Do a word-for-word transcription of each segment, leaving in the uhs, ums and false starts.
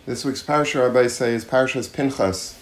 This week's parsha, Rabbi say, is Parshas Pinchas.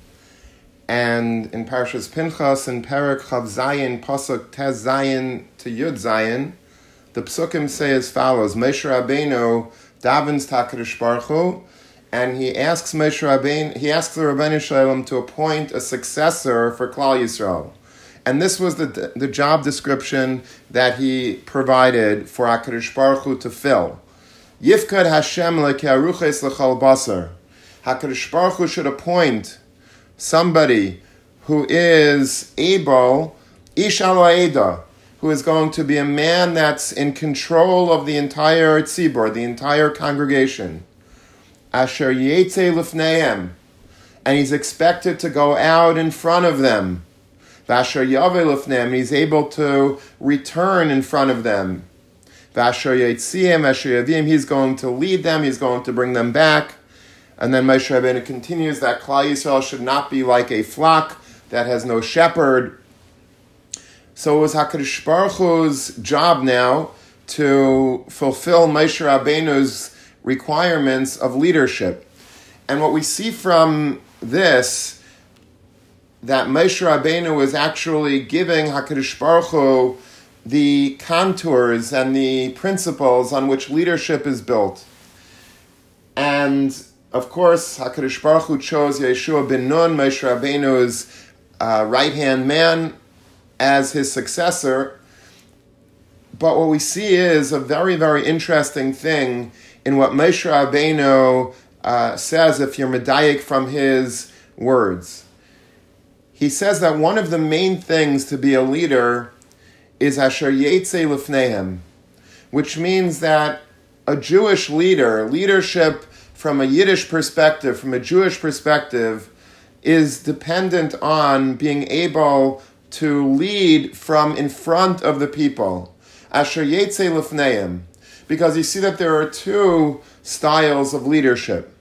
And in Parshas Pinchas, in Perek Chav Zayin, Pasuk Tez Zayin to Yud Zayin, the Psukim say as follows: Moshe Rabbeinu davens Hakadosh Baruch Hu, and he asks Moshe Rabbeinu, he asks the Rabbeinu Shalom to appoint a successor for Klal Yisrael. And this was the the job description that he provided for Hakadosh Baruch Hu to fill. Yifkad Hashem leke'aruches l'chal basar. Hakadosh Baruch Hu should appoint somebody who is able, ish al ha'eda, who is going to be a man that's in control of the entire tzibur, the entire congregation. Asher yetze lifneihem, and he's expected to go out in front of them. Vasher yave lifneihem, and he's able to return in front of them. Vasher yetzihem, Asher yavim, he's going to lead them, he's going to bring them back. And then Moshe Rabbeinu continues that Klal Yisrael should not be like a flock that has no shepherd. So it was HaKadosh Baruch Hu's job now to fulfill Moshe Rabbeinu's requirements of leadership. And what we see from this, that Moshe Rabbeinu was actually giving HaKadosh Baruch Hu the contours and the principles on which leadership is built. And of course, HaKadosh Baruch Hu chose Yeshua ben Nun, Moshe Rabbeinu's uh, right-hand man, as his successor. But what we see is a very, very interesting thing in what Moshe Rabbeinu uh, says, if you're medayik from his words. He says that one of the main things to be a leader is Asher Yetze Lifneihem, which means that a Jewish leader, leadership from a Yiddish perspective, from a Jewish perspective, is dependent on being able to lead from in front of the people. Asher Yetze Lifneihem. Because you see that there are two styles of leadership.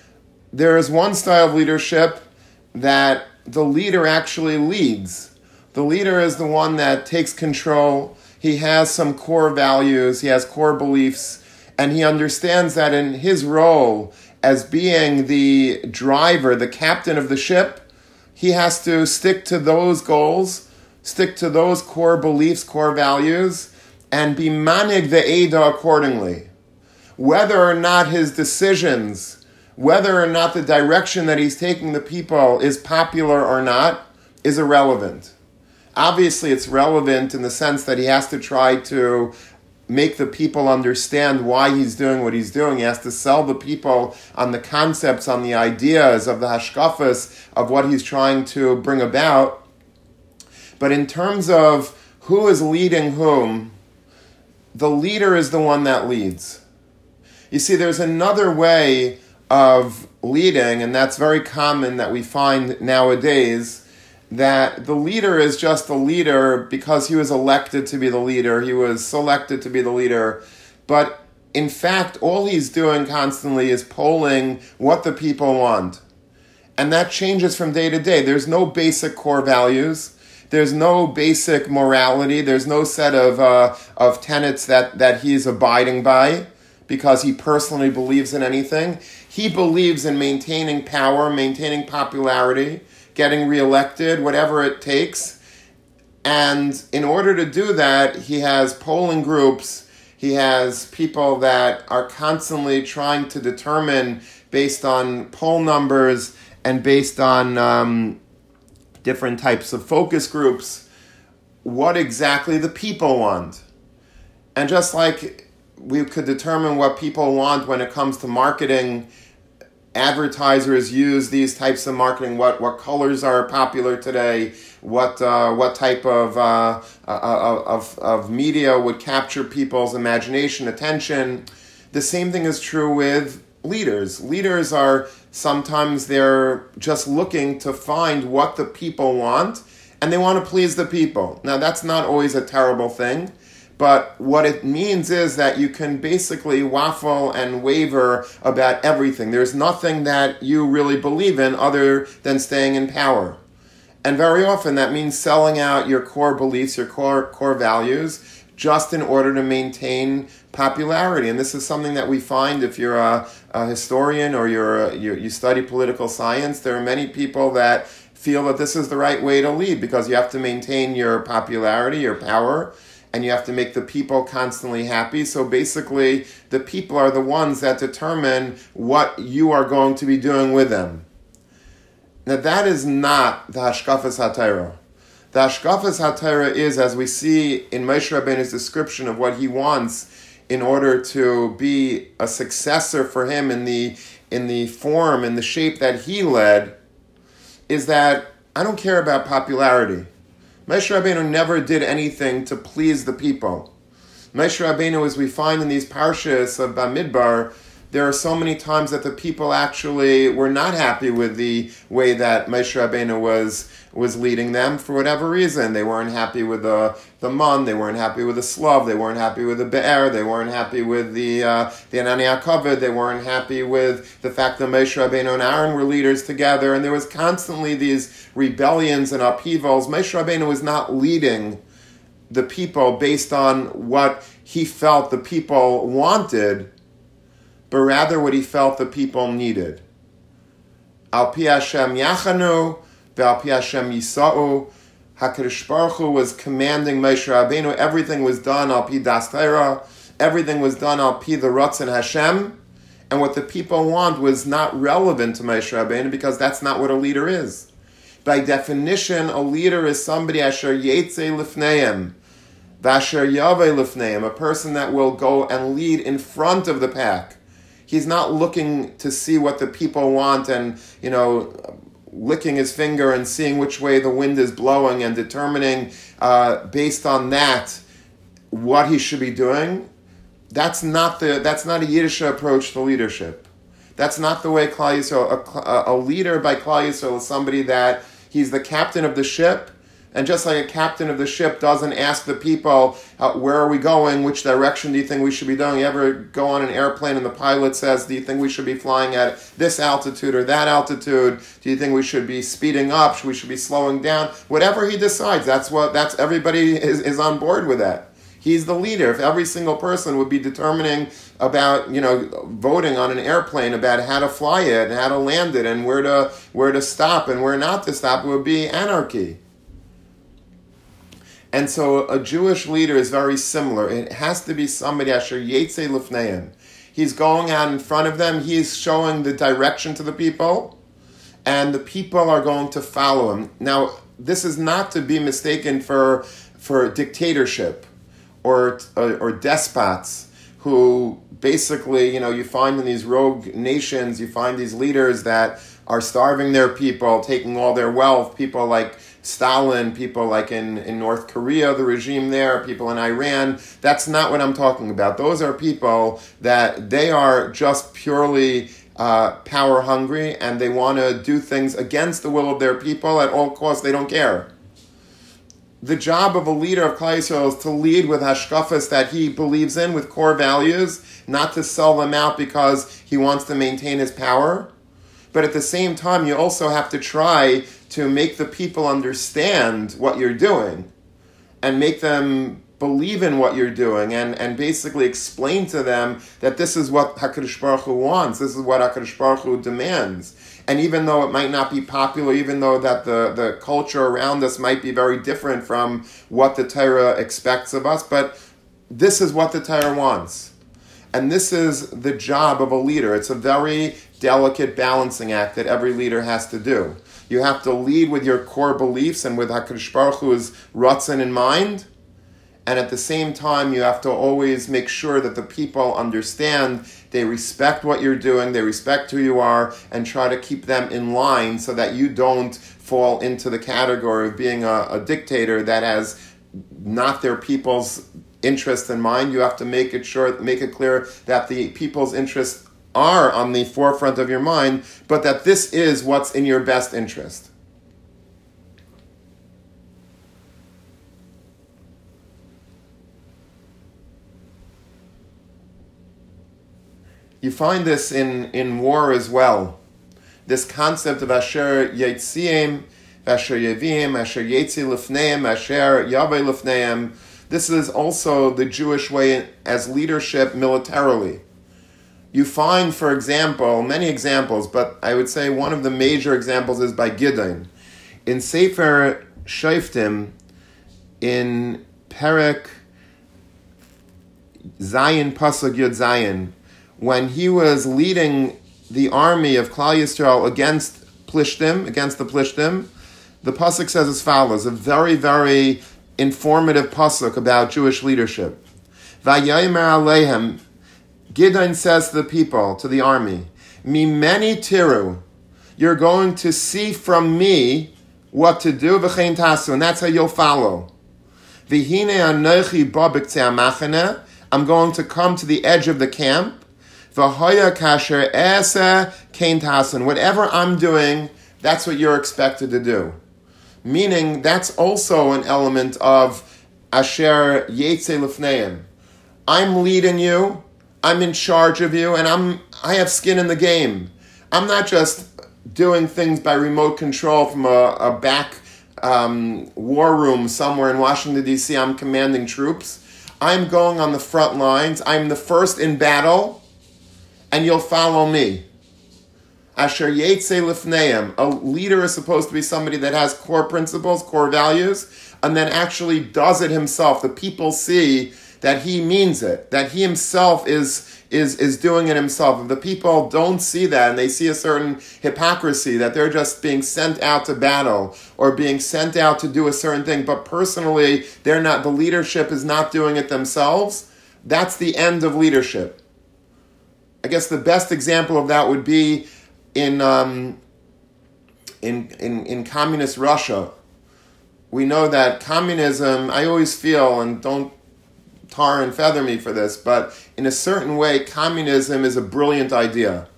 There is one style of leadership that the leader actually leads. The leader is the one that takes control. He has some core values, he has core beliefs, and he understands that in his role as being the driver, the captain of the ship, he has to stick to those goals, stick to those core beliefs, core values, and be manig the Eidah accordingly. Whether or not his decisions, whether or not the direction that he's taking the people is popular or not, is irrelevant. Obviously, it's relevant in the sense that he has to try to make the people understand why he's doing what he's doing. He has to sell the people on the concepts, on the ideas of the hashkafas of what he's trying to bring about. But in terms of who is leading whom, the leader is the one that leads. You see, there's another way of leading, and that's very common that we find nowadays, that the leader is just the leader because he was elected to be the leader, he was selected to be the leader, but in fact, all he's doing constantly is polling what the people want. And that changes from day to day. There's no basic core values, there's no basic morality, there's no set of uh, of tenets that, that he's abiding by because he personally believes in anything. He believes in maintaining power, maintaining popularity, getting reelected, whatever it takes. And in order to do that, he has polling groups, he has people that are constantly trying to determine, based on poll numbers and based on um, different types of focus groups, what exactly the people want. And just like we could determine what people want when it comes to marketing, advertisers use these types of marketing, what, what colors are popular today, what uh, what type of, uh, of, of media would capture people's imagination, attention. The same thing is true with leaders. Leaders are, sometimes they're just looking to find what the people want, and they want to please the people. Now, that's not always a terrible thing, but what it means is that you can basically waffle and waver about everything. There's nothing that you really believe in other than staying in power. And very often that means selling out your core beliefs, your core core values, just in order to maintain popularity. And this is something that we find if you're a, a historian or you're a, you, you study political science. There are many people that feel that this is the right way to lead because you have to maintain your popularity, your power, and you have to make the people constantly happy. So basically, the people are the ones that determine what you are going to be doing with them. Now, that is not the Hashkafas HaTorah. The Hashkafas HaTorah is, as we see in Moshe Rabbeinu's description of what he wants in order to be a successor for him in the in the form, in the shape that he led, is that I don't care about popularity. Moshe Rabbeinu never did anything to please the people. Moshe Rabbeinu, as we find in these parshas of Bamidbar, there are so many times that the people actually were not happy with the way that Moshe Rabbeinu was was leading them for whatever reason. They weren't happy with the the man, they weren't happy with the slav, they weren't happy with the be'er, they weren't happy with the uh, the Anani HaKavod, they weren't happy with the fact that Moshe Rabbeinu and Aaron were leaders together, and there was constantly these rebellions and upheavals. Moshe Rabbeinu was not leading the people based on what he felt the people wanted, but rather what he felt the people needed. Al pi Hashem yachanu, ve'al pi Hashem yisa'u. HaKadosh Baruch Hu was commanding Moshe Rabbeinu. Everything was done al pi das Torah. Everything was done al pi the Ratzon Hashem. And what the people want was not relevant to Moshe Rabbeinu because that's not what a leader is. By definition, a leader is somebody asher yetze lifneim, v'asher yaveh lifneim, a person that will go and lead in front of the pack. He's not looking to see what the people want and, you know, licking his finger and seeing which way the wind is blowing and determining uh, based on that what he should be doing. That's not the that's not a Yiddish approach to leadership. That's not the way Klal Yisrael, a, a leader by Klal Yisrael is somebody that he's the captain of the ship. And just like a captain of the ship doesn't ask the people, uh, where are we going? Which direction do you think we should be doing? You ever go on an airplane and the pilot says, do you think we should be flying at this altitude or that altitude? Do you think we should be speeding up? Should we should be slowing down? Whatever he decides, that's what, that's everybody is, is on board with that. He's the leader. If every single person would be determining about, you know, voting on an airplane about how to fly it and how to land it and where to, where to stop and where not to stop, it would be anarchy. And so a Jewish leader is very similar. It has to be somebody asher yetze lifneim. He's going out in front of them. He's showing the direction to the people, and the people are going to follow him. Now, this is not to be mistaken for for dictatorship or or, or despots who basically, you know, you find in these rogue nations, you find these leaders that are starving their people, taking all their wealth, people like Stalin, people like in, in North Korea, the regime there, people in Iran. That's not what I'm talking about. Those are people that they are just purely uh, power hungry and they want to do things against the will of their people at all costs. They don't care. The job of a leader of Klal Yisrael is to lead with hashkafas that he believes in, with core values, not to sell them out because he wants to maintain his power. But at the same time, you also have to try to make the people understand what you're doing and make them believe in what you're doing and, and basically explain to them that this is what HaKadosh Baruch Hu wants, this is what HaKadosh Baruch Hu demands. And even though it might not be popular, even though that the, the culture around us might be very different from what the Torah expects of us, but this is what the Torah wants. And this is the job of a leader. It's a very delicate balancing act that every leader has to do. You have to lead with your core beliefs and with HaKadosh Baruch Hu's ratzon in mind. And at the same time, you have to always make sure that the people understand, they respect what you're doing, they respect who you are, and try to keep them in line so that you don't fall into the category of being a, a dictator that has not their people's interest in mind. You have to make it sure, make it clear that the people's interests are on the forefront of your mind, but that this is what's in your best interest. You find this in, in war as well. This concept of Asher Yetziem, Asher Yevim, Asher Yetzi Lifneim, Asher Yaveh Lifneim. This is also the Jewish way as leadership militarily. You find, for example, many examples, but I would say one of the major examples is by Gideon. In Sefer Shoftim, in Perek Zayin Pasuk Yud Zayin, when he was leading the army of Klal Yisrael against Plishtim, against the Plishtim, the pasuk says as follows, a very, very informative pasuk about Jewish leadership. Vayomer Alehem, Gideon says to the people, to the army, Mimeni tiru, you're going to see from me what to do, v'chein tasu, and that's how you'll follow. V'hine anochi ba b'ktzei hamachane, I'm going to come to the edge of the camp. V'hoya kasher esa kein tasu, whatever I'm doing, that's what you're expected to do. Meaning, that's also an element of asher yetze lifneim. I'm leading you, I'm in charge of you, and I'm I have skin in the game. I'm not just doing things by remote control from a, a back um, war room somewhere in Washington, D C. I'm commanding troops. I'm going on the front lines. I'm the first in battle, and you'll follow me. Asher yetze lifneim. A leader is supposed to be somebody that has core principles, core values, and then actually does it himself. The people see that he means it, that he himself is, is, is doing it himself. If the people don't see that and they see a certain hypocrisy, that they're just being sent out to battle or being sent out to do a certain thing, but personally they're not, the leadership is not doing it themselves, that's the end of leadership. I guess the best example of that would be in um, in, in in communist Russia. We know that communism, I always feel, and don't tar and feather me for this, but in a certain way, communism is a brilliant idea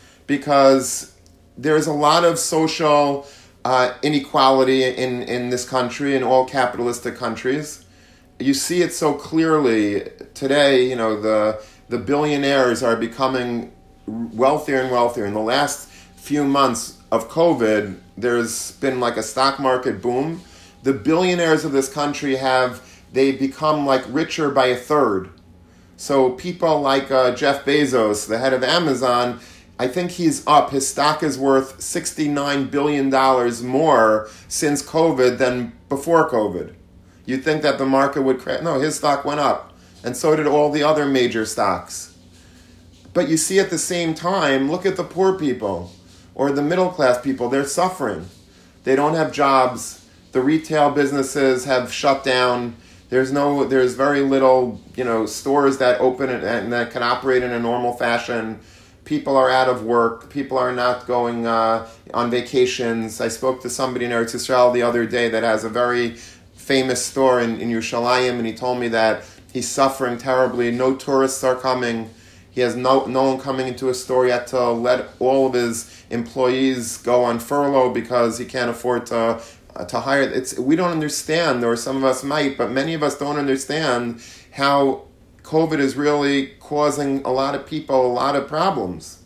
because there's a lot of social uh, inequality in, in this country, in all capitalistic countries. You see it so clearly today. You know, the the billionaires are becoming wealthier and wealthier. In the last few months of COVID, there's been like a stock market boom. The billionaires of this country have they become like richer by a third. So people like uh, Jeff Bezos, the head of Amazon, I think he's up. His stock is worth sixty-nine billion dollars more since COVID than before COVID. You'd think that the market would crash. No, his stock went up. And so did all the other major stocks. But you see at the same time, look at the poor people or the middle class people. They're suffering. They don't have jobs. The retail businesses have shut down. There's no, there's very little, you know, stores that open and, and that can operate in a normal fashion. People are out of work. People are not going uh, on vacations. I spoke to somebody in Eretz Yisrael the other day that has a very famous store in, in Yerushalayim, and he told me that he's suffering terribly. No tourists are coming. He has no no one coming into a store yet to let all of his employees go on furlough because he can't afford to uh, to hire. It's we don't understand, or some of us might, but many of us don't understand how COVID is really causing a lot of people a lot of problems.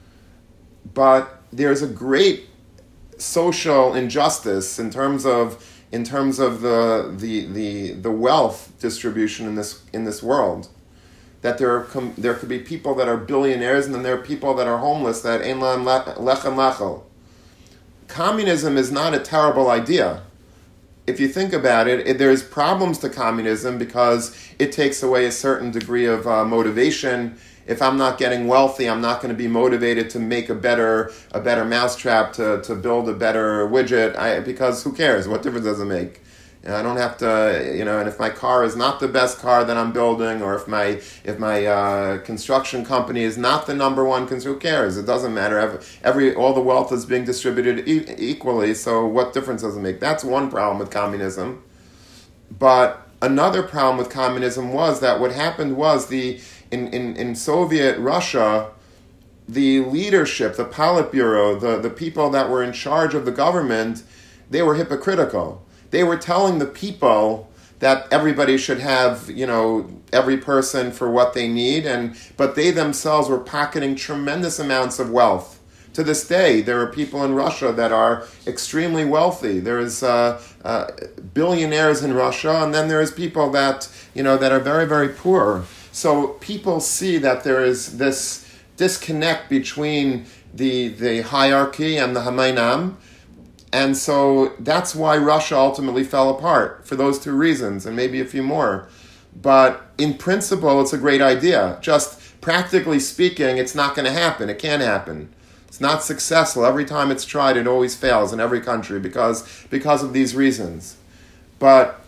But there's a great social injustice in terms of in terms of the the the, the wealth distribution in this in this world. That there are com- there could be people that are billionaires, and then there are people that are homeless that ein lahem lechem lachol. Communism is not a terrible idea. If you think about it, it, there's problems to communism because it takes away a certain degree of uh, motivation. If I'm not getting wealthy, I'm not going to be motivated to make a better a better mousetrap, to, to build a better widget, I, because who cares? What difference does it make? And I don't have to, you know, and if my car is not the best car that I'm building, or if my if my uh, construction company is not the number one, who cares? It doesn't matter. Every, every all the wealth is being distributed e- equally, so what difference does it make? That's one problem with communism. But another problem with communism was that what happened was the in, in, in Soviet Russia, the leadership, the Politburo, the, the people that were in charge of the government, they were hypocritical. They were telling the people that everybody should have, you know, every person for what they need, and but they themselves were pocketing tremendous amounts of wealth To this day, there are people in Russia that are extremely wealthy. There's uh, uh, billionaires in Russia, and then there's people that, you know, that are very, very poor. So people see that there is this disconnect between the the hierarchy and the Hamaynam, and so that's why Russia ultimately fell apart, for those two reasons, and maybe a few more. But in principle, it's a great idea. Just practically speaking, it's not going to happen. It can't happen. It's not successful. Every time it's tried, it always fails in every country because because of these reasons. But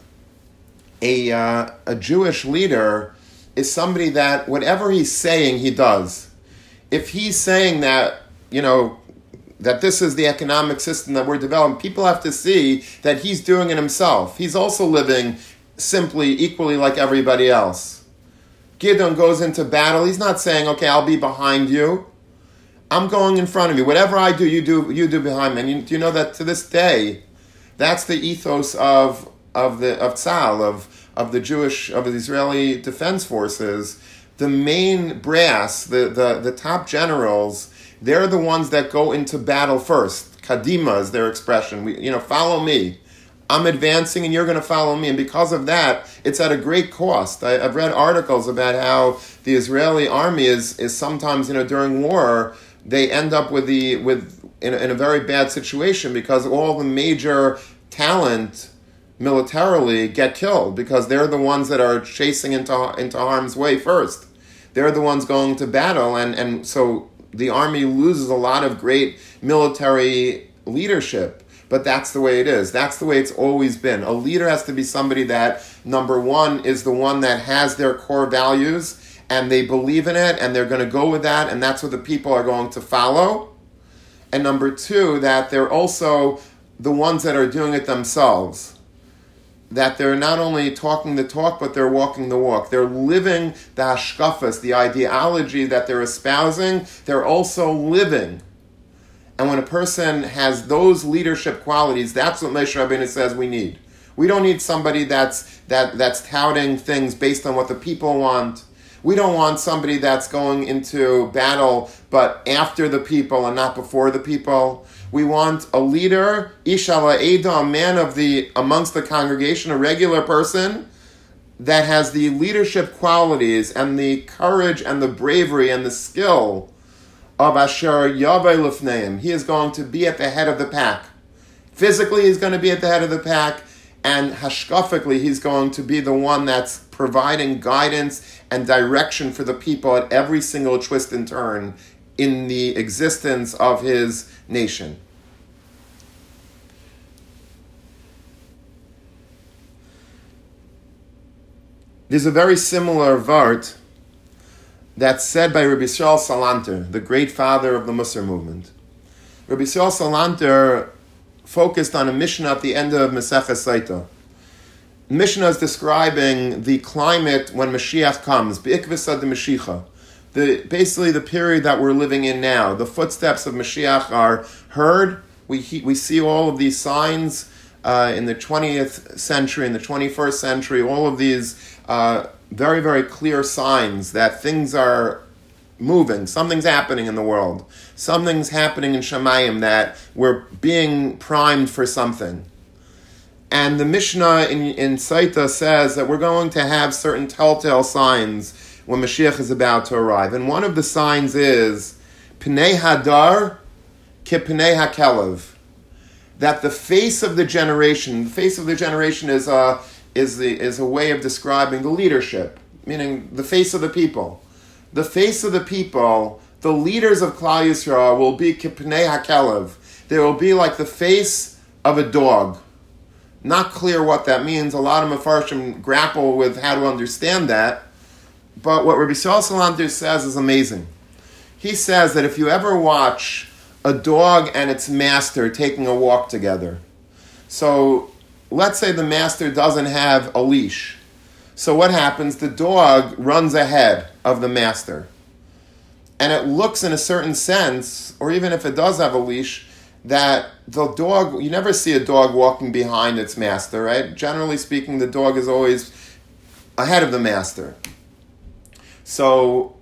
a uh, a Jewish leader is somebody that whatever he's saying, he does. If he's saying that, you know, that this is the economic system that we're developing, people have to see that he's doing it himself. He's also living simply equally like everybody else. Gideon goes into battle. He's not saying, okay, I'll be behind you. I'm going in front of you. Whatever I do, you do you do behind me. And you, do you know that to this day, that's the ethos of of the of Tzahal, of of the Jewish, of the Israeli Defense Forces. The main brass, the, the, the top generals, they're the ones that go into battle first. Kadima is their expression. We, you know, follow me. I'm advancing and you're going to follow me. And because of that, it's at a great cost. I, I've read articles about how the Israeli army is, is sometimes, you know, during war, they end up with the with in a, in a very bad situation because all the major talent militarily get killed because they're the ones that are chasing into into harm's way first. They're the ones going to battle, and, and so the army loses a lot of great military leadership. But that's the way it is. That's the way it's always been. A leader has to be somebody that, number one, is the one that has their core values, and they believe in it, and they're going to go with that, and that's what the people are going to follow. And number two, that they're also the ones that are doing it themselves. That they're not only talking the talk, but they're walking the walk. They're living the hashkafas, the ideology that they're espousing. They're also living. And when a person has those leadership qualities, that's what Moshe Rabbeinu says we need. We don't need somebody that's that that's touting things based on what the people want. We don't want somebody that's going into battle, but after the people and not before the people. We want a leader, Ishala Eda, a man of the amongst the congregation, a regular person that has the leadership qualities and the courage and the bravery and the skill of Asher Yaveh Lifneim. He is going to be at the head of the pack. Physically, he's going to be at the head of the pack, and hashkafically, he's going to be the one that's providing guidance and direction for the people at every single twist and turn in the existence of his nation. There's a very similar vart that's said by Rabbi Yisrael Salanter, the great father of the Musar movement. Rabbi Yisrael Salanter focused on a Mishnah at the end of Maseches Saita. Mishnah is describing the climate when Mashiach comes, Be'ikvisa de Mashiach. The, basically the period that we're living in now. The footsteps of Mashiach are heard. We he, we see all of these signs uh, in the twentieth century, in the twenty-first century, all of these uh, very, very clear signs that things are moving. Something's happening in the world. Something's happening in Shemayim, that we're being primed for something. And the Mishnah in, in Saita says that we're going to have certain telltale signs when Mashiach is about to arrive. And one of the signs is Pnei Hadar ki Pnei HaKelev. That the face of the generation, the face of the generation is a, is, the, is a way of describing the leadership, meaning the face of the people. The face of the people, the leaders of Klal Yisrael, will be ki Pnei HaKelev. They will be like the face of a dog. Not clear what that means. A lot of Mefarshim grapple with how to understand that. But what Rabbi Yisrael Salanter says is amazing. He says that if you ever watch a dog and its master taking a walk together, so let's say the master doesn't have a leash. So what happens? The dog runs ahead of the master. And it looks in a certain sense, or even if it does have a leash, that the dog, you never see a dog walking behind its master, right? Generally speaking, the dog is always ahead of the master. So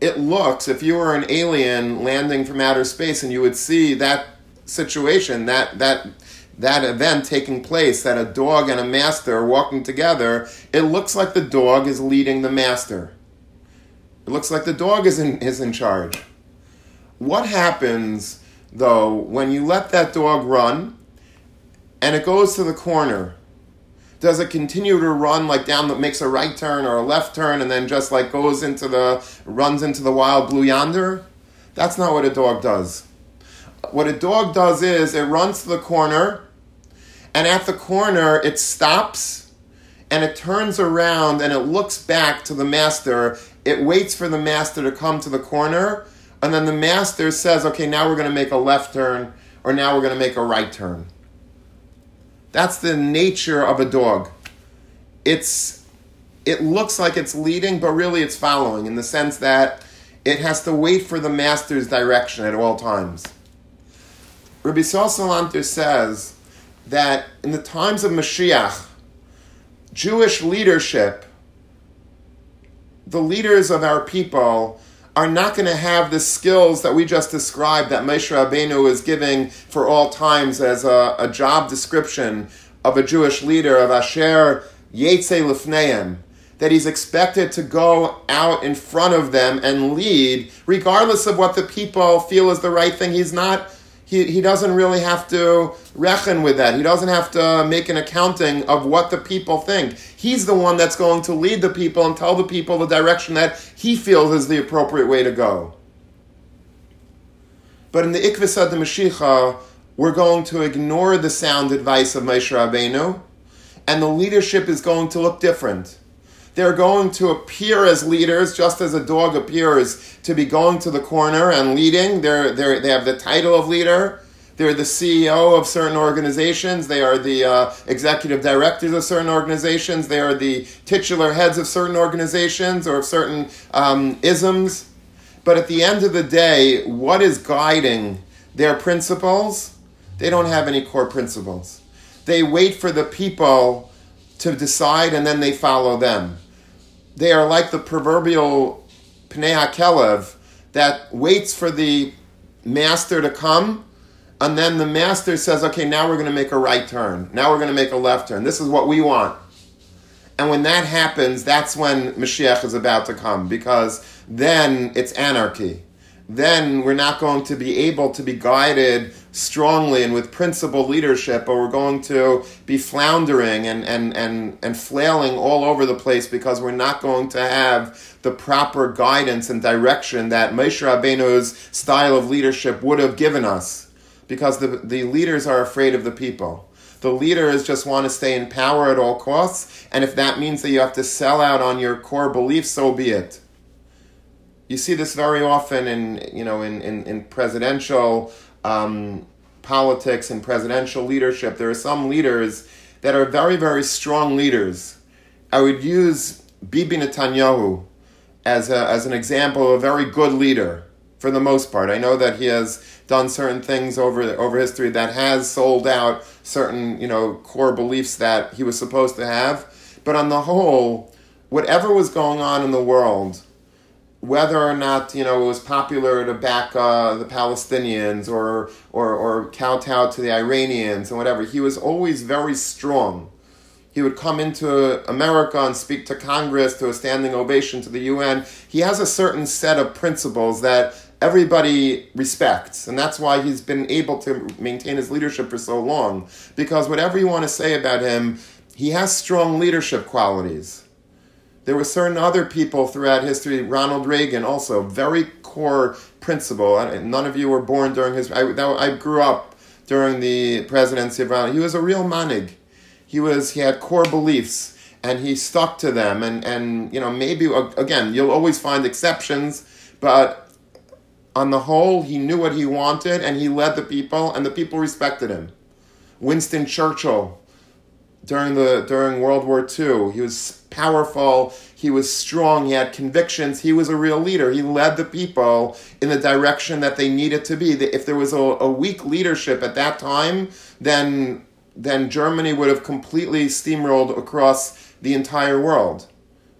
it looks, if you were an alien landing from outer space and you would see that situation, that that that event taking place, that a dog and a master are walking together, it looks like the dog is leading the master. It looks like the dog is in, is in charge. What happens, though, when you let that dog run and it goes to the corner? Does it continue to run like down the, makes a right turn or a left turn and then just like goes into the, runs into the wild blue yonder? That's not what a dog does. What a dog does is it runs to the corner, and at the corner it stops and it turns around and it looks back to the master. It waits for the master to come to the corner, and then the master says, okay, now we're going to make a left turn, or now we're going to make a right turn. That's the nature of a dog. It's it looks like it's leading, but really it's following, in the sense that it has to wait for the master's direction at all times. Rabbi Yisrael Salanter says that in the times of Mashiach, Jewish leadership, the leaders of our people, are not going to have the skills that we just described that Moshe Rabbeinu is giving for all times as a, a job description of a Jewish leader, of Asher Yetzei Lifneim, that he's expected to go out in front of them and lead, regardless of what the people feel is the right thing. He's not He, he doesn't really have to reckon with that. He doesn't have to make an accounting of what the people think. He's the one that's going to lead the people and tell the people the direction that he feels is the appropriate way to go. But in the Ikvis Ad Mashiach, we're going to ignore the sound advice of Moshe Rabbeinu, and the leadership is going to look different. They're going to appear as leaders, just as a dog appears to be going to the corner and leading. They're, they're, they have the title of leader. They're the C E O of certain organizations. They are the uh, executive directors of certain organizations. They are the titular heads of certain organizations or of certain um, isms. But at the end of the day, what is guiding their principles? They don't have any core principles. They wait for the people to decide, and then they follow them. They are like the proverbial Pnei HaKelev that waits for the master to come, and then the master says, okay, now we're going to make a right turn. Now we're going to make a left turn. This is what we want. And when that happens, that's when Mashiach is about to come, because then it's anarchy. Then we're not going to be able to be guided strongly and with principled leadership, but we're going to be floundering and, and, and, and flailing all over the place because we're not going to have the proper guidance and direction that Moshe Rabbeinu's style of leadership would have given us, because the, the leaders are afraid of the people. The leaders just want to stay in power at all costs, and if that means that you have to sell out on your core beliefs, so be it. You see this very often in, you know, in, in, in presidential um, politics and presidential leadership. There are some leaders that are very, very strong leaders. I would use Bibi Netanyahu as a, as an example of a very good leader for the most part. I know that he has done certain things over over history that has sold out certain, you know, core beliefs that he was supposed to have. But on the whole, whatever was going on in the world, whether or not, you know, it was popular to back uh, the Palestinians or, or or kowtow to the Iranians and whatever, he was always very strong. He would come into America and speak to Congress, to a standing ovation to the U N. He has a certain set of principles that everybody respects, and that's why he's been able to maintain his leadership for so long, because whatever you want to say about him, he has strong leadership qualities. There were certain other people throughout history, Ronald Reagan also, very core principle. None of you were born during his, I, I grew up during the presidency of Ronald. He was a real manig. He was, he had core beliefs, and he stuck to them, and, and you know, maybe, again, you'll always find exceptions, but on the whole, he knew what he wanted, and he led the people, and the people respected him. Winston Churchill, during the during World War Two, he was powerful, he was strong, he had convictions, he was a real leader. He led the people in the direction that they needed to be. If there was a, a weak leadership at that time, then, then Germany would have completely steamrolled across the entire world.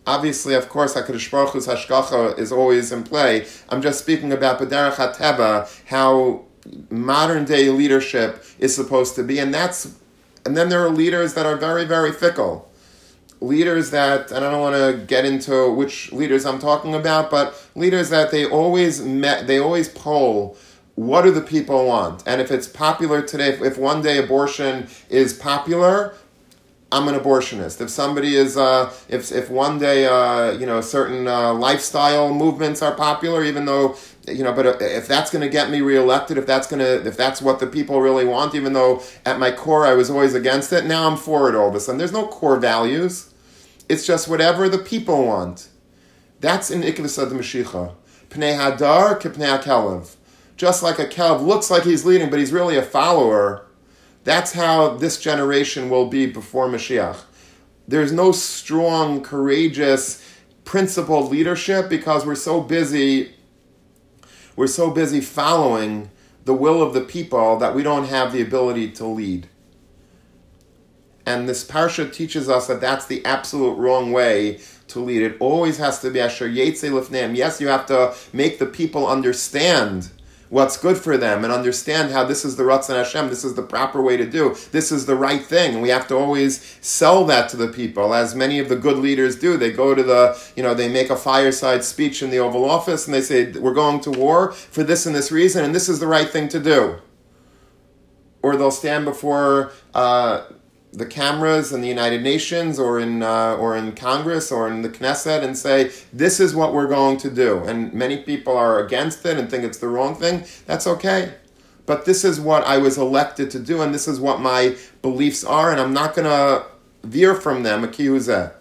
Obviously, of course, HaKadosh Baruch Hu's hashgacha is always in play. I'm just speaking about B'derech HaTeva, how modern day leadership is supposed to be, and that's, and then there are leaders that are very, very fickle. Leaders that, and I don't want to get into which leaders I'm talking about, but leaders that they always met, they always poll, what do the people want? And if it's popular today, if, if one day abortion is popular, I'm an abortionist. If somebody is, uh, if if one day, uh, you know, certain uh, lifestyle movements are popular, even though, you know, but if that's going to get me reelected, if that's going to, if that's what the people really want, even though at my core I was always against it, now I'm for it all of a sudden. There's no core values. It's just whatever the people want. That's in Ikvus Ad Mashiach. Pnei Hadar k'pnei HaKelev. Just like a Kelev looks like he's leading, but he's really a follower. That's how this generation will be before Mashiach. There's no strong, courageous, principled leadership because we're so busy, we're so busy following the will of the people that we don't have the ability to lead. And this parsha teaches us that that's the absolute wrong way to lead. It always has to be Asher Yetzei Lifneim. Yes, you have to make the people understand what's good for them and understand how this is the Ratzon Hashem, this is the proper way to do, this is the right thing. And we have to always sell that to the people, as many of the good leaders do. They go to the, you know, they make a fireside speech in the Oval Office and they say, we're going to war for this and this reason, and this is the right thing to do. Or they'll stand before uh, the cameras in the United Nations or in uh, or in Congress or in the Knesset and say, this is what we're going to do. And many people are against it and think it's the wrong thing. That's okay. But this is what I was elected to do, and this is what my beliefs are, and I'm not going to veer from them. Akiyuzeh.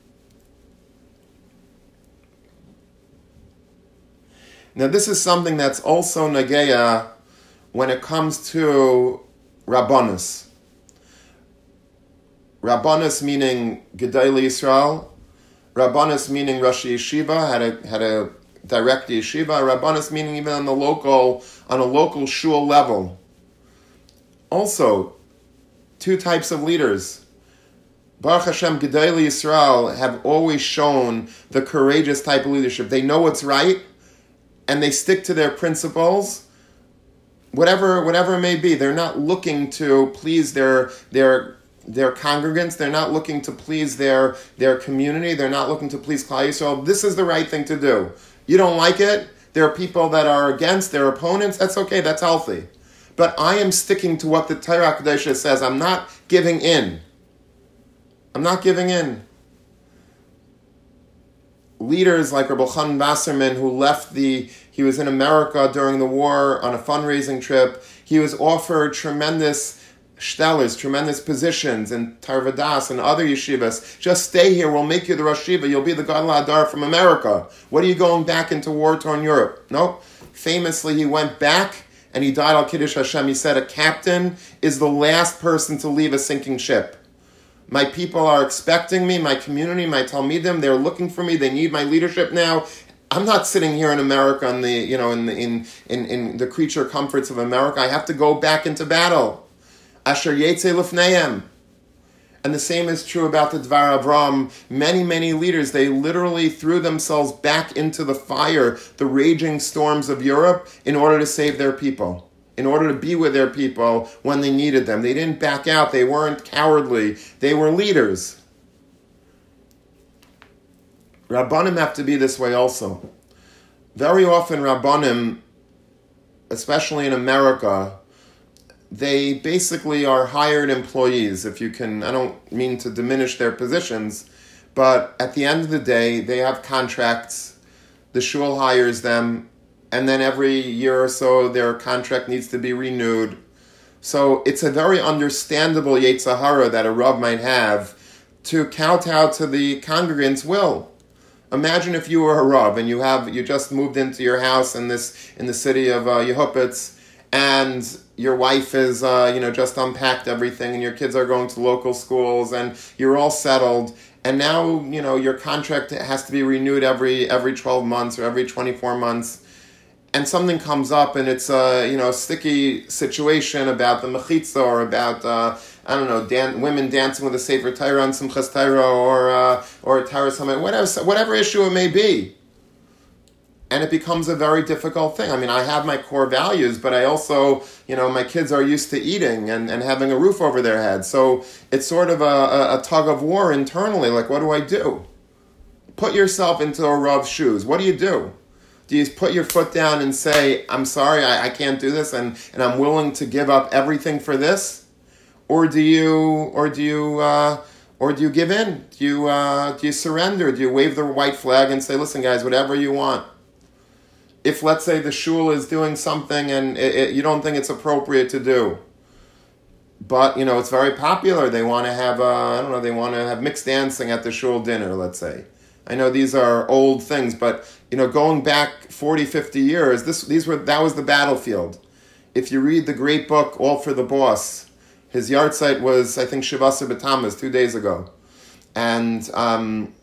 Now this is something that's also nageya when it comes to Rabbanus. Rabbanus meaning Gedolei Yisrael, Rabbanus meaning Rosh Yeshiva, had a had a direct yeshiva, Rabbanus meaning even on the local on a local shul level. Also, two types of leaders. Baruch Hashem, Gedolei Yisrael have always shown the courageous type of leadership. They know what's right, and they stick to their principles, whatever whatever it may be. They're not looking to please their their their congregants. They're not looking to please their their community. They're not looking to please Klal Yisrael. This is the right thing to do. You don't like it? There are people that are against, their opponents. That's okay. That's healthy. But I am sticking to what the Torah Kedosha says. I'm not giving in. I'm not giving in. Leaders like Rabbi Chanan Wasserman, who left the, he was in America during the war on a fundraising trip. He was offered tremendous shtelers, tremendous positions in Tarvadas and other yeshivas. Just stay here, we'll make you the Rosh Yeshiva, you'll be the Gadol Hadar from America. What are you going back into war-torn Europe? No. Famously, he went back and he died al Kiddush Hashem. He said, a captain is the last person to leave a sinking ship. My people are expecting me, my community, my Talmidim, they're looking for me, they need my leadership now. I'm not sitting here in America in the, you know, in the, in, in, in the creature comforts of America. I have to go back into battle. Asher Yetzei Lifneim. And the same is true about the Dvar Avram. Many, many leaders, they literally threw themselves back into the fire, the raging storms of Europe, in order to save their people, in order to be with their people when they needed them. They didn't back out. They weren't cowardly. They were leaders. Rabbanim have to be this way also. Very often Rabbanim, especially in America, they basically are hired employees, if you can, I don't mean to diminish their positions, but at the end of the day, they have contracts, the shul hires them, and then every year or so, their contract needs to be renewed. So it's a very understandable Yetzer Hara that a Rav might have to kowtow to the congregants' will. Imagine if you were a Rav and you have you just moved into your house in this in the city of uh, Yehupitz, and your wife is, uh, you know, just unpacked everything, and your kids are going to local schools, and you're all settled, and now, you know, your contract has to be renewed every every twelve months or every twenty-four months, and something comes up, and it's a, you know, sticky situation about the mechitza or about uh, I don't know, dan- women dancing with a Sefer Torah on Simchas Torah, or uh, or a Torah Summit, whatever, whatever issue it may be. And it becomes a very difficult thing. I mean, I have my core values, but I also, you know, my kids are used to eating and, and having a roof over their head. So it's sort of a, a, a tug of war internally. Like, what do I do? Put yourself into a Rav's shoes. What do you do? Do you put your foot down and say, I'm sorry, I, I can't do this, and, and I'm willing to give up everything for this? Or do you, or do you, uh, or do you give in? Do you, uh, do you surrender? Do you wave the white flag and say, listen, guys, whatever you want? If, let's say, the shul is doing something and it, it, you don't think it's appropriate to do, but, you know, it's very popular. They want to have, uh, I don't know, they want to have mixed dancing at the shul dinner, let's say. I know these are old things, but, you know, going back forty, fifty years, this, these were, that was the battlefield. If you read the great book, All for the Boss, his yard site was, I think, Shivasa B'Tammuz, two days ago. And um,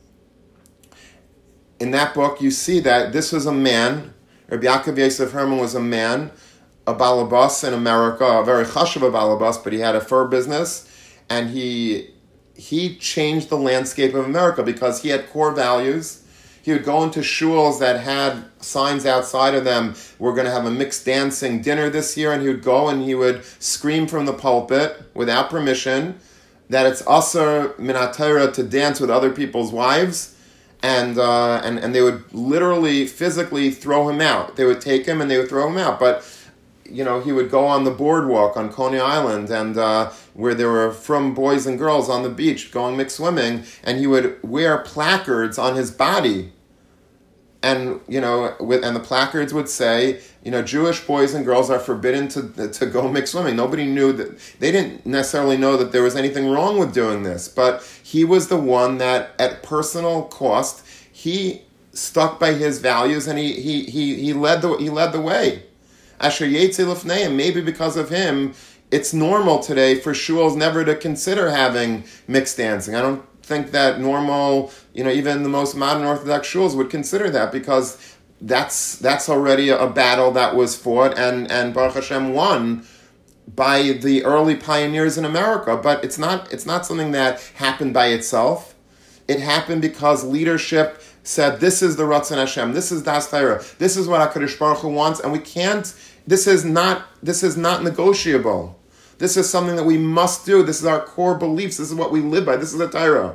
in that book, you see that this was a man. Rabbi Yaakov Yosef Herman was a man, a balabas in America, a very chashuv balabas, but he had a fur business, and he he changed the landscape of America because he had core values. He would go into shuls that had signs outside of them, we're going to have a mixed dancing dinner this year, and he would go and he would scream from the pulpit without permission that it's asur min haTorah to dance with other people's wives. And, uh, and and they would literally, physically throw him out. They would take him and they would throw him out. But, you know, he would go on the boardwalk on Coney Island, and uh, where there were from boys and girls on the beach going mixed swimming, and he would wear placards on his body. And, you know, with and the placards would say, you know, Jewish boys and girls are forbidden to to go mixed swimming. Nobody knew that, they didn't necessarily know that there was anything wrong with doing this, but he was the one that, at personal cost, he stuck by his values, and he he he, he led the he led the way. Asher Yetze Lifneim, maybe because of him, it's normal today for shuls never to consider having mixed dancing. I don't think that normal, you know, even the most modern Orthodox shuls would consider that, because that's that's already a battle that was fought and, and Baruch Hashem won by the early pioneers in America. But it's not it's not something that happened by itself. It happened because leadership said, this is the Ratzon Hashem, this is Das Torah, this is what HaKadosh Baruch Hu wants, and we can't, this is not this is not negotiable. This is something that we must do. This is our core beliefs. This is what we live by. This is the Torah.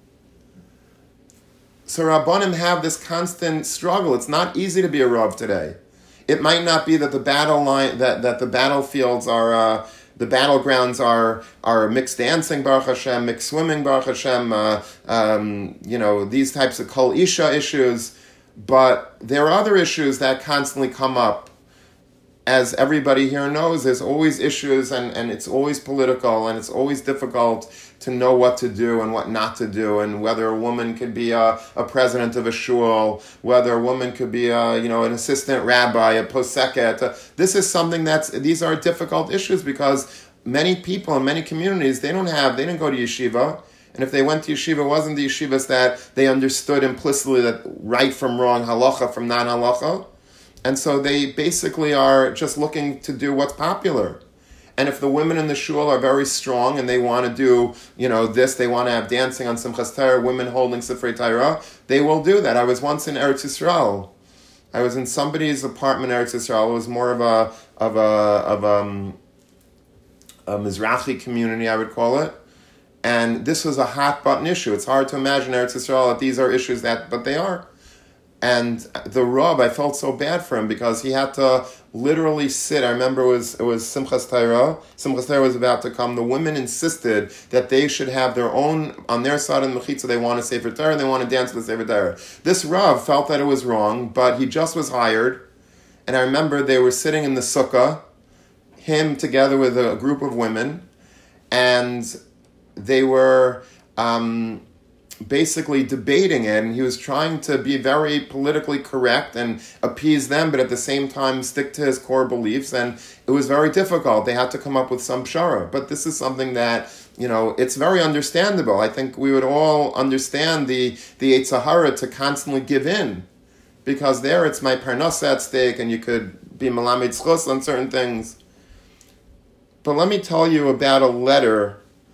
So Rabbanim have this constant struggle. It's not easy to be a Rav today. It might not be that the battle line, that, that the battlefields are, uh, the battlegrounds are are mixed dancing, Baruch Hashem, mixed swimming, Baruch Hashem, uh, um, you know, these types of Kol Isha issues. But there are other issues that constantly come up. As everybody here knows, there's always issues, and, and it's always political, and it's always difficult to know what to do and what not to do, and whether a woman could be a, a president of a shul, whether a woman could be a, you know, an assistant rabbi, a poseket. This is something that's, these are difficult issues, because many people in many communities, they don't have, they didn't go to yeshiva, and if they went to yeshiva, it wasn't the yeshivas that they understood implicitly that right from wrong, halacha from non-halacha. And so they basically are just looking to do what's popular. And if the women in the shul are very strong and they want to do, you know, this, they want to have dancing on Simchas Torah, women holding Sifrei Torah, they will do that. I was once in Eretz Yisrael. I was in somebody's apartment in Eretz Yisrael. It was more of a of a of um, a Mizrahi community, I would call it. And this was a hot button issue. It's hard to imagine Eretz Yisrael that these are issues that, but they are. And the Rav, I felt so bad for him because he had to literally sit. I remember it was it was Simchas Torah. Simchas Torah was about to come. The women insisted that they should have their own, on their side of the Mechitza, they want to Sefer Torah and they want to dance to the Sefer Torah. This Rav felt that it was wrong, but he just was hired. And I remember they were sitting in the sukkah, him together with a group of women, and they were Um, basically debating it, and he was trying to be very politically correct and appease them, but at the same time stick to his core beliefs, and it was very difficult. They had to come up with some pshara. But this is something that, you know, it's very understandable. I think we would all understand the the Yetzer Hara to constantly give in, because there it's my parnasa at stake, and you could be malamed zchus on certain things. But let me tell you about a letter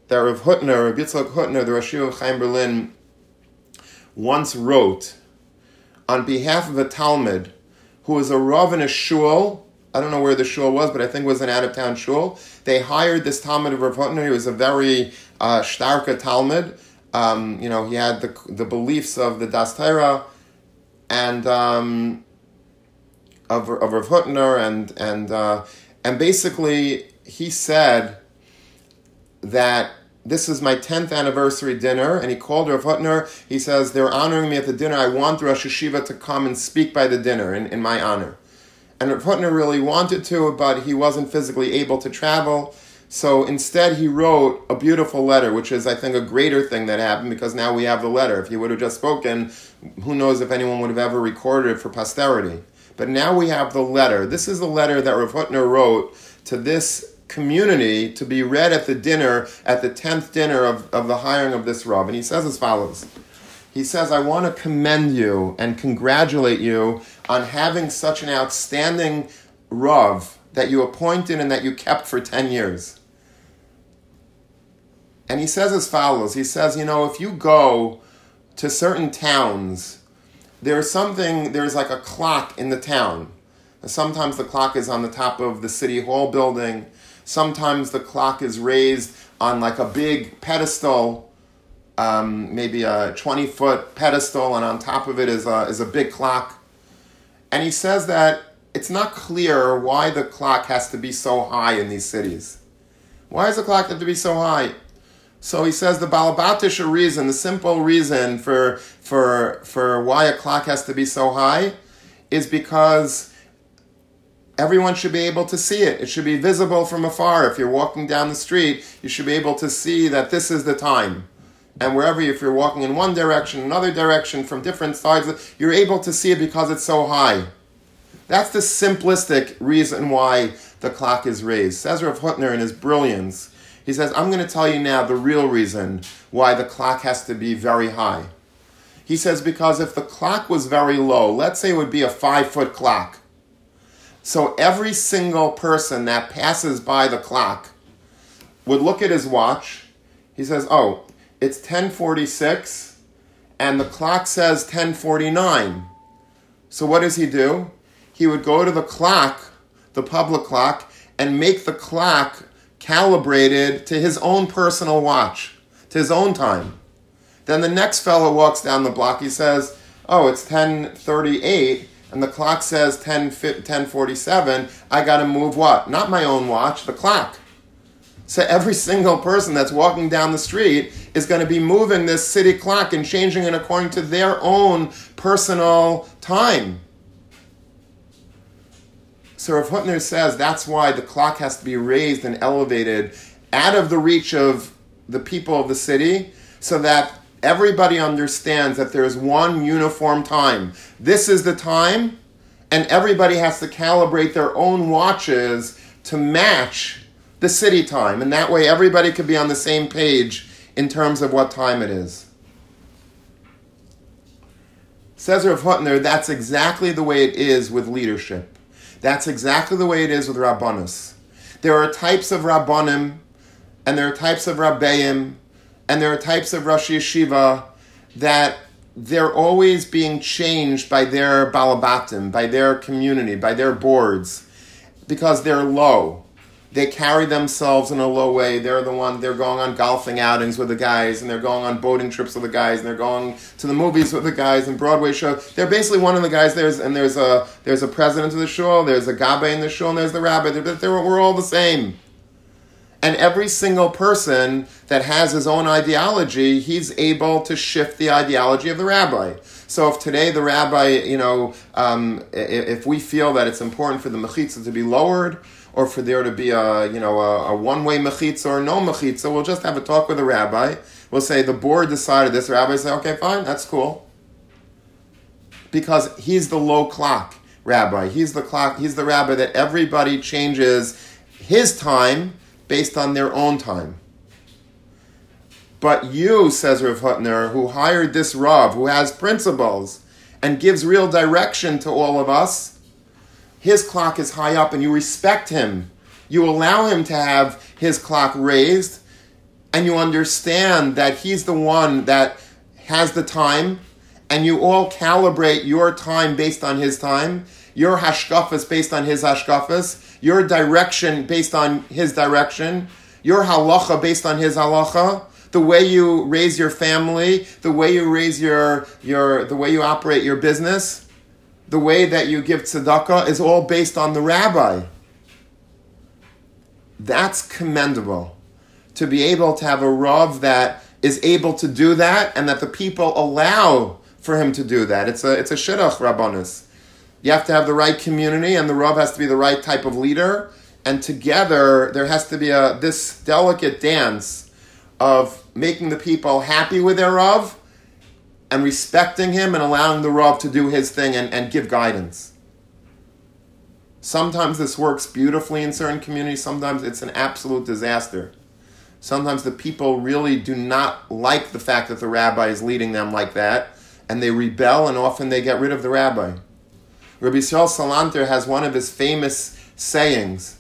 that Rav Hutner, Rav Yitzchak Hutner, the Rosh Yeshiva of Chaim Berlin, once wrote on behalf of a Talmud who was a Rav in a shul. I don't know where the shul was, but I think it was an out-of-town shul. They hired this Talmud of Rav Hutner. He was a very uh, starka Talmud. Um, you know, he had the the beliefs of the Das Torah and um, of of Rav Hutner, and and uh, and basically he said that this is my tenth anniversary dinner, and he called Rav Hutner. He says, they're honoring me at the dinner. I want the Rosh Yeshiva to come and speak by the dinner in, in my honor. And Rav Hutner really wanted to, but he wasn't physically able to travel. So instead he wrote a beautiful letter, which is, I think, a greater thing that happened, because now we have the letter. If he would have just spoken, who knows if anyone would have ever recorded it for posterity. But now we have the letter. This is the letter that Rav Hutner wrote to this community to be read at the dinner, at the tenth dinner of, of the hiring of this Rav. And he says as follows. He says, I want to commend you and congratulate you on having such an outstanding Rav that you appointed and that you kept for ten years. And he says as follows. He says, you know, if you go to certain towns, there's something, there's like a clock in the town. Sometimes the clock is on the top of the city hall building. Sometimes the clock is raised on like a big pedestal, um, maybe a twenty-foot pedestal, and on top of it is a, is a big clock. And he says that it's not clear why the clock has to be so high in these cities. Why does the clock have to be so high? So he says the Balabatisha reason, the simple reason for, for, for why a clock has to be so high is because everyone should be able to see it. It should be visible from afar. If you're walking down the street, you should be able to see that this is the time. And wherever, if you're walking in one direction, another direction, from different sides, you're able to see it because it's so high. That's the simplistic reason why the clock is raised. Says Rav Hutner in his brilliance. He says, I'm going to tell you now the real reason why the clock has to be very high. He says, because if the clock was very low, let's say it would be a five-foot clock. So every single person that passes by the clock would look at his watch. He says, oh, it's ten forty-six, and the clock says ten forty-nine. So what does he do? He would go to the clock, the public clock, and make the clock calibrated to his own personal watch, to his own time. Then the next fellow walks down the block. He says, oh, it's ten thirty-eight, and the clock says ten forty-seven. I got to move what? Not my own watch, the clock. So every single person that's walking down the street is going to be moving this city clock and changing it according to their own personal time. So Rav Hutner says that's why the clock has to be raised and elevated out of the reach of the people of the city, so that everybody understands that there's one uniform time. This is the time, and everybody has to calibrate their own watches to match the city time. And that way everybody could be on the same page in terms of what time it is. Says Rav Hutner, that's exactly the way it is with leadership. That's exactly the way it is with Rabbanus. There are types of Rabbanim, and there are types of Rabbeim, and there are types of Rosh Yeshiva that they're always being changed by their balabatim, by their community, by their boards, because they're low. They carry themselves in a low way. They're the one, they're going on golfing outings with the guys, and they're going on boating trips with the guys, and they're going to the movies with the guys and Broadway shows. They're basically one of the guys. There's and there's a there's a president of the shul, there's a gabbai in the shul, and there's the rabbi. They're, they're, we're all the same. And every single person that has his own ideology, he's able to shift the ideology of the rabbi. So if today the rabbi, you know, um, if we feel that it's important for the mechitza to be lowered, or for there to be a, you know, a, a one-way mechitza or no mechitza, we'll just have a talk with the rabbi. We'll say, the board decided this. The rabbi will say, okay, fine, that's cool. Because he's the low clock rabbi. He's the clock, he's the rabbi that everybody changes his time based on their own time. But you, says Rav Hutner, who hired this Rav, who has principles and gives real direction to all of us, his clock is high up and you respect him. You allow him to have his clock raised, and you understand that he's the one that has the time, and you all calibrate your time based on his time, your hashkafas based on his hashkafas, your direction based on his direction, your halacha based on his halacha, the way you raise your family, the way you raise your, your the way you operate your business, the way that you give tzedakah is all based on the rabbi. That's commendable. To be able to have a Rav that is able to do that and that the people allow for him to do that. It's a it's a shidduch rabbanis. You have to have the right community, and the Rav has to be the right type of leader, and together there has to be a this delicate dance of making the people happy with their Rav and respecting him and allowing the Rav to do his thing and, and give guidance. Sometimes this works beautifully in certain communities, sometimes it's an absolute disaster. Sometimes the people really do not like the fact that the rabbi is leading them like that, and they rebel, and often they get rid of the rabbi. Rabbi Yisrael Salanter has one of his famous sayings.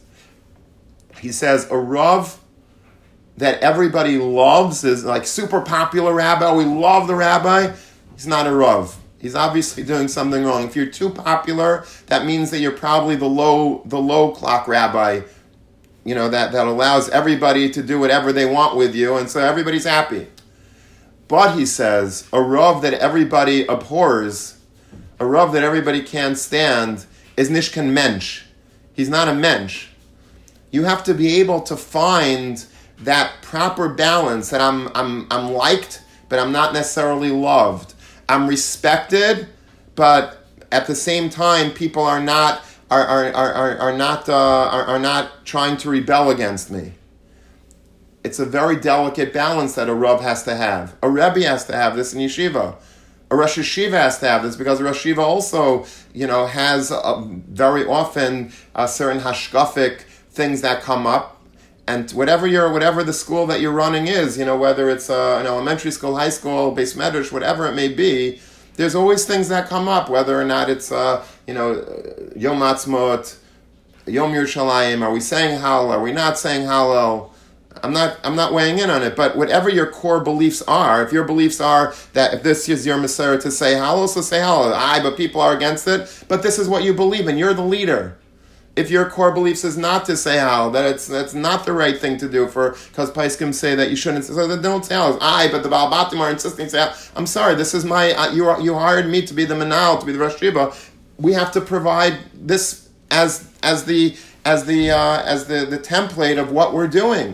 He says, a Rav that everybody loves is like super popular rabbi, we love the rabbi, he's not a Rav. He's obviously doing something wrong. If you're too popular, that means that you're probably the low the low clock rabbi, you know, that, that allows everybody to do whatever they want with you, and so everybody's happy. But he says, a Rav that everybody abhors, a Rav that everybody can't stand, is nishkan mensch. He's not a mensch. You have to be able to find that proper balance that I'm I'm I'm liked, but I'm not necessarily loved. I'm respected, but at the same time, people are not are are are, are not uh, are, are not trying to rebel against me. It's a very delicate balance that a Rav has to have. A Rebbe has to have this in yeshiva. A Rosh Yeshiva has to have this because a Rosh Yeshiva also, you know, has uh, very often uh, certain hashkafic things that come up. And whatever your whatever the school that you're running is, you know, whether it's uh, an elementary school, high school, base medrash, whatever it may be, there's always things that come up. Whether or not it's uh, you know Yom Ha'atzmaut, Yom Yerushalayim, are we saying Hallel? Are we not saying Hallel? I'm not I'm not weighing in on it. But whatever your core beliefs are, if your beliefs are that if this is your Maseret to say Hallel, so say Hallel. Aye, but people are against it. But this is what you believe in. You're the leader. If your core beliefs is not to say Hallel, that it's that's not the right thing to do for because Paiskim say that you shouldn't. So then don't say Hallel. Aye, but the Baal Batim are insisting to say Hallel. I'm sorry, this is my uh, you are, you hired me to be the Manal, to be the Rosh Yeshiva. We have to provide this as as the as the uh, as the, the template of what we're doing.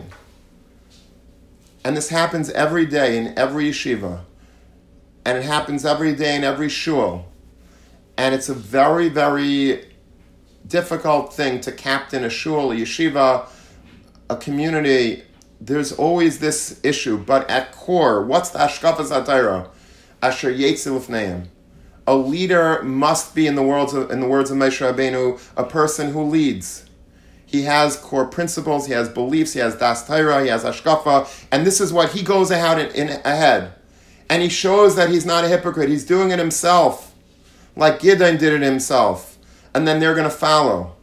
And this happens every day in every yeshiva, and it happens every day in every shul, and it's a very very difficult thing to captain a shul, a yeshiva, a community. There's always this issue, but at core, what's the hashkafas hatayra? Asher yetzi lifneim. A leader must be, in the words of, in the words of Moshe Rabbeinu, a person who leads. He has core principles, he has beliefs, he has das Torah, he has hashkafa, and this is what he goes ahead in, in ahead. And he shows that he's not a hypocrite. He's doing it himself, like Gideon did it himself. And then they're going to follow.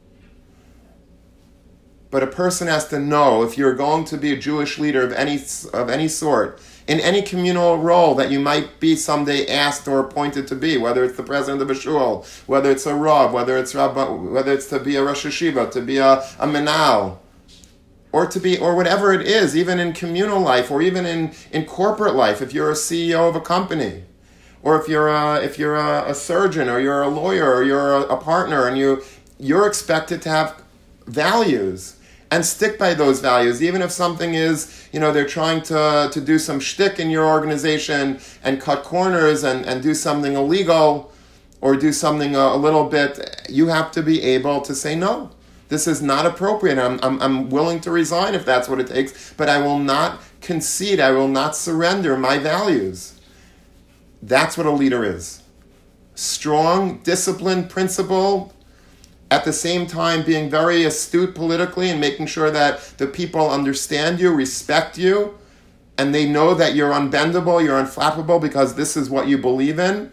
But a person has to know, if you're going to be a Jewish leader of any of any sort, in any communal role that you might be someday asked or appointed to be, whether it's the president of a shul, whether it's a Rav, whether it's Rabbi, whether it's to be a Rosh Yeshiva, to be a, a Menal, or to be, or whatever it is, even in communal life, or even in, in corporate life, if you're a C E O of a company, or if you're a, if you're a, a surgeon, or you're a lawyer, or you're a, a partner, and you you're expected to have values and stick by those values, even if something is, you know, they're trying to to do some shtick in your organization and cut corners and, and do something illegal or do something a, a little bit. You have to be able to say no. This is not appropriate. I'm I'm I'm willing to resign if that's what it takes, but I will not concede. I will not surrender my values. That's what a leader is. Strong, disciplined, principled, at the same time being very astute politically and making sure that the people understand you, respect you, and they know that you're unbendable, you're unflappable because this is what you believe in.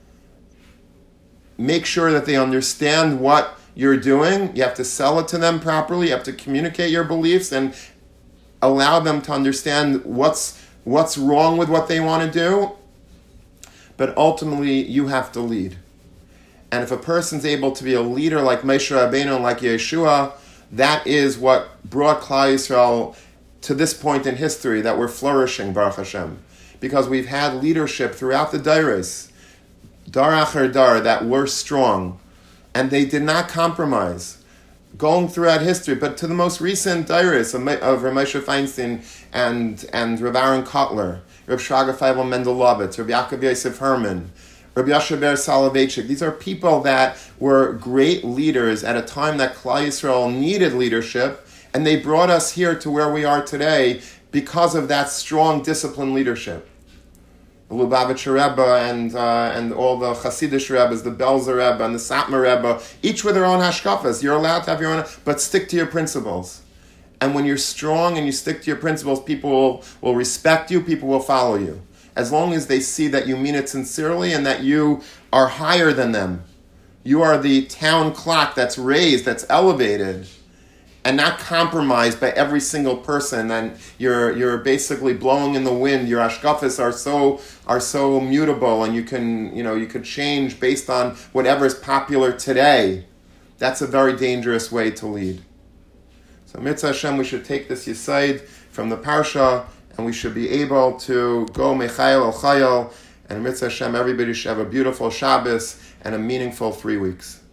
Make sure that they understand what you're doing. You have to sell it to them properly. You have to communicate your beliefs and allow them to understand what's what's wrong with what they want to do, but ultimately you have to lead. And if a person's able to be a leader like Moshe Rabbeinu and like Yeshua, that is what brought Klal Yisrael to this point in history, that we're flourishing, Baruch Hashem. Because we've had leadership throughout the Dairos, Dar Acher Dar, that were strong. And they did not compromise, going throughout history. But to the most recent Dairos of, of Rav Moshe Feinstein and, and Rav Aaron Kotler, Rav Shraga Feivel Mendelovitz, Rav Yaakov Yosef Herman, Rabbi Yasher Ber Soloveitchik. These are people that were great leaders at a time that Klal Yisrael needed leadership, and they brought us here to where we are today because of that strong, disciplined leadership. The Lubavitcher Rebbe and uh, and all the Hasidic Rebbes, the Belzer Rebbe and the Satmar Rebbe, each with their own hashkafas. You're allowed to have your own, but stick to your principles. And when you're strong and you stick to your principles, people will, will respect you, people will follow you. As long as they see that you mean it sincerely and that you are higher than them. You are the town clock that's raised, that's elevated, and not compromised by every single person. And you're you're basically blowing in the wind. Your hashkafas are so are so mutable, and you can you know you could change based on whatever is popular today. That's a very dangerous way to lead. So Mitzvah Hashem, we should take this Yesod from the Parsha, and we should be able to go Mechayel El Chayel, and Mitzvah Hashem, everybody should have a beautiful Shabbos and a meaningful three weeks.